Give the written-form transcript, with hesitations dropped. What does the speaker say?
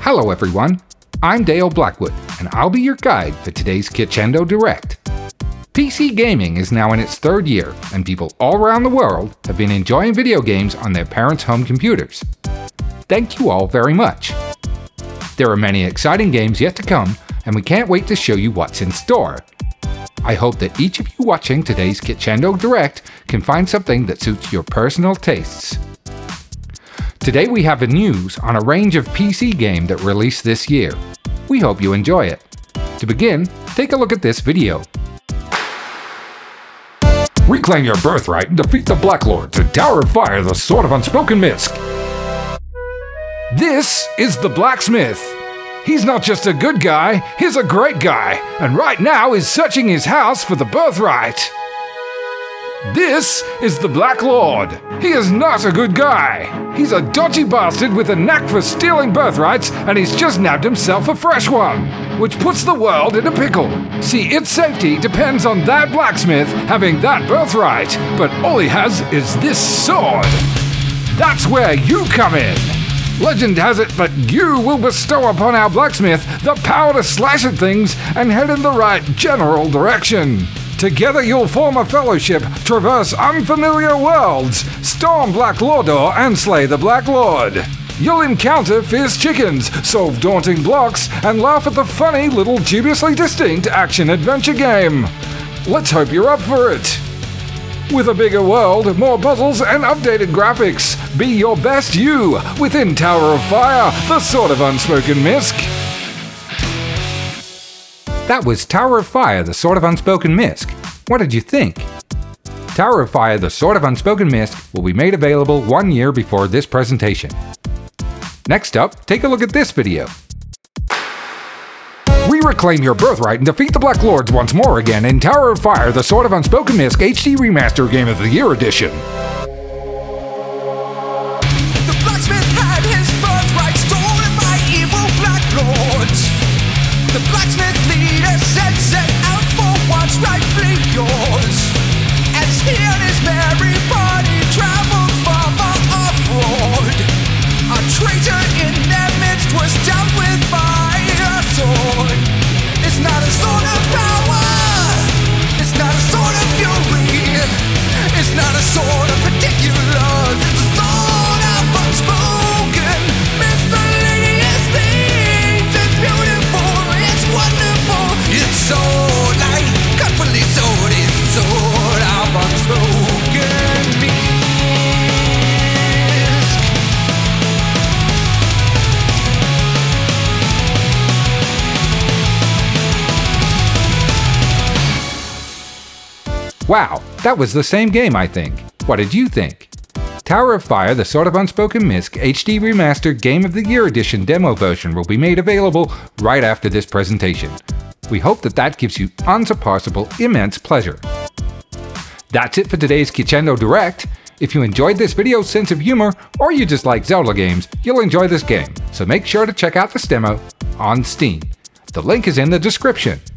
Hello everyone, I'm Dale Blackwood, and I'll be your guide for today's Kitchendo Direct. PC gaming is now in its third year, and people all around the world have been enjoying video games on their parents' home computers. Thank you all very much. There are many exciting games yet to come, and we can't wait to show you what's in store. I hope that each of you watching today's Kitchendo Direct can find something that suits your personal tastes. Today we have news on a range of PC games that released this year. We hope you enjoy it. To begin, take a look at this video. Reclaim your birthright and defeat the Black Lords in Tower of Fire, the Sword of Unspoken Mist. This is the Blacksmith. He's not just a good guy, he's a great guy, and right now is searching his house for the birthright. This is the Black Lord. He is not a good guy. He's a dodgy bastard with a knack for stealing birthrights, and he's just nabbed himself a fresh one, which puts the world in a pickle. See, its safety depends on that blacksmith having that birthright, but all he has is this sword. That's where you come in. Legend has it that you will bestow upon our blacksmith the power to slash at things and head in the right general direction. Together you'll form a fellowship, traverse unfamiliar worlds, storm Black Lordor and slay the Black Lord. You'll encounter fierce chickens, solve daunting blocks, and laugh at the funny little dubiously distinct action-adventure game. Let's hope you're up for it. With a bigger world, more puzzles, and updated graphics, be your best you within Tower of Fire, the Sword of Unspoken Mist. That was Tower of Fire, the Sword of Unspoken Mist. What did you think? Tower of Fire, the Sword of Unspoken Mist will be made available 1 year before this presentation. Next up, take a look at this video. Reclaim your birthright and defeat the Black Lords once more again in Tower of Fire, the Sword of Unspoken Mist HD Remaster Game of the Year Edition. The blacksmith had his birthright stolen by evil Black Lords. The blacksmith leader said, set out for what's rightfully yours. As he and his merry party traveled far, far abroad, a traitor in their midst was dealt with by a sword. It's not a sword of power, it's not a sword of fury, it's not a sword of particulars, it's a sword of unspoken, miscellaneous things. It's beautiful, it's wonderful, it's so like carefully sword, it's a sword of unspoken mist. Wow, that was the same game, I think. What did you think? Tower of Fire, the Sword of Unspoken Mist HD Remastered Game of the Year Edition demo version will be made available right after this presentation. We hope that gives you unsurpassable, immense pleasure. That's it for today's Kitchendo Direct. If you enjoyed this video's sense of humor, or you just like Zelda games, you'll enjoy this game, so make sure to check out this demo on Steam. The link is in the description.